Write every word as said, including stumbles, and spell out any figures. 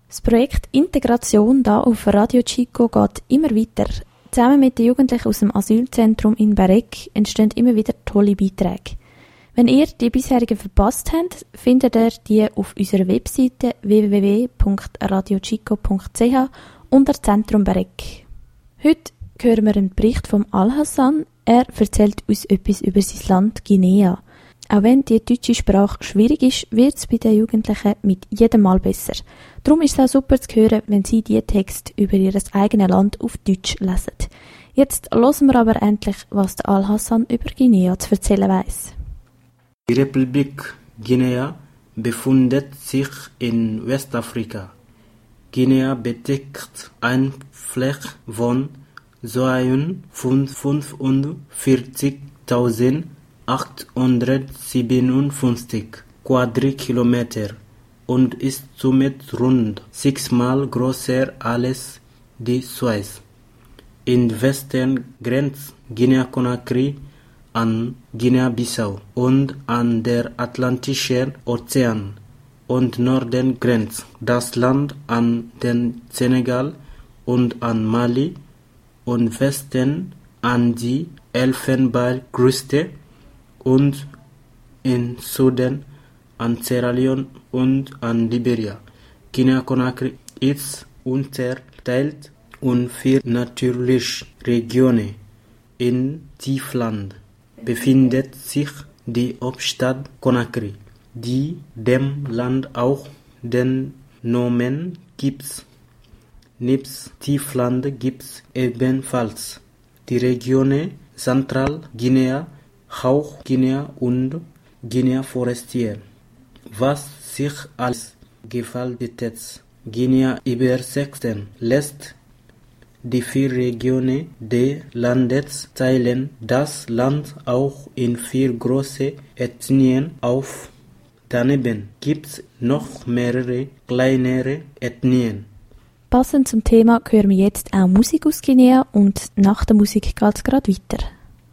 Das Projekt Integration da auf Radio Chico geht immer weiter. Zusammen mit den Jugendlichen aus dem Asylzentrum in Bäregg entstehen immer wieder tolle Beiträge. Wenn ihr die bisherigen verpasst habt, findet ihr die auf unserer Webseite w w w punkt radio chico punkt c h unter Zentrum Bäregg. Heute hören wir einen Bericht von Al-Hassan. Er erzählt uns etwas über sein Land Guinea. Auch wenn die deutsche Sprache schwierig ist, wird es bei den Jugendlichen mit jedem Mal besser. Darum ist es auch super zu hören, wenn sie die Texte über ihr eigenes Land auf Deutsch lesen. Jetzt hören wir aber endlich, was der Al-Hassan über Guinea zu erzählen weiss. Die Republik Guinea befindet sich in Westafrika. Guinea bedeckt eine Fläche von zweihundertfünfundvierzigtausendachthundertsiebenundfünfzig Quadratkilometer und ist somit rund sechsmal größer als die Schweiz. Im Westen grenzt Guinea-Conakry an Guinea-Bissau und an der Atlantischen Ozean und Norden grenzt das Land an den Senegal und an Mali und Westen an die Elfenbeinküste und im Süden an Sierra Leone und an Liberia. Guinea-Conakry ist unterteilt in vier natürliche Regionen. In Tiefland befindet sich die Hauptstadt Conakry, die dem Land auch den Namen gibt. Nebst Tiefland gibt es ebenfalls die Regionen Zentralguinea, Hochguinea und Guinea Forestier, was sich als gespaltenes Guinea übersetzen lässt. Die vier Regionen des Landes teilen das Land auch in vier große Ethnien auf. Daneben gibt es noch mehrere kleinere Ethnien. Passend zum Thema hören wir jetzt auch Musik aus Guinea und nach der Musik geht es gerade weiter.